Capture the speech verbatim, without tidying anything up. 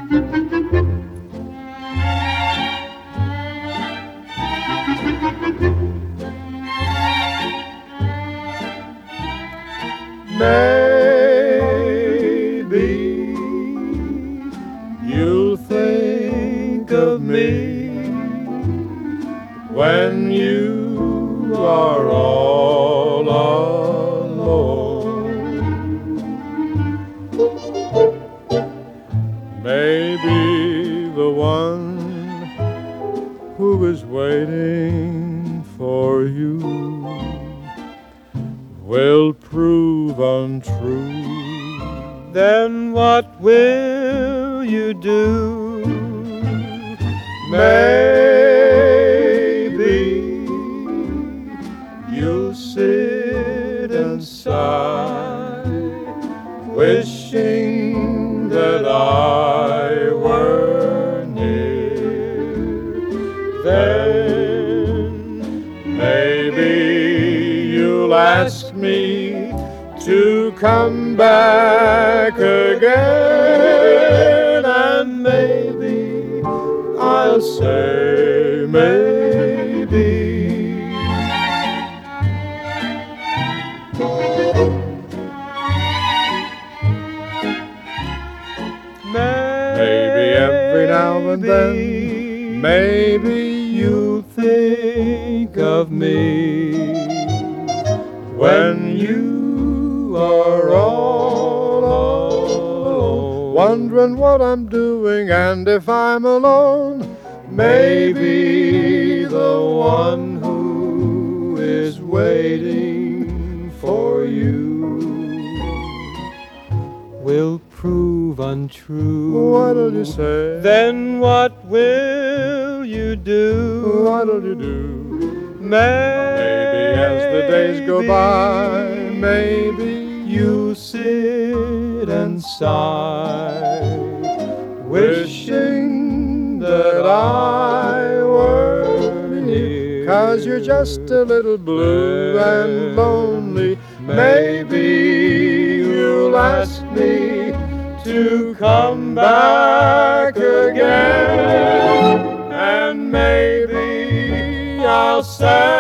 Maybe you'll think of me when you are all alone. Maybe the one who is waiting for you will prove untrue. Then what will you do? Maybe you'll sit and sigh, wishing that I were near. Then maybe you'll ask me to come back again, and maybe I'll say maybe. Maybe every now and then, maybe you'll think of me when you are all alone, wondering what I'm doing and if I'm alone. Maybe the one who is waiting for you will prove untrue. What'll you say? Then what will you do? What'll you do? Maybe as the days go by, maybe you'll sit and sigh, wishing that I were near. 'Cause you're just a little blue and lonely. Maybe you'll ask me to come back again, and maybe I'll say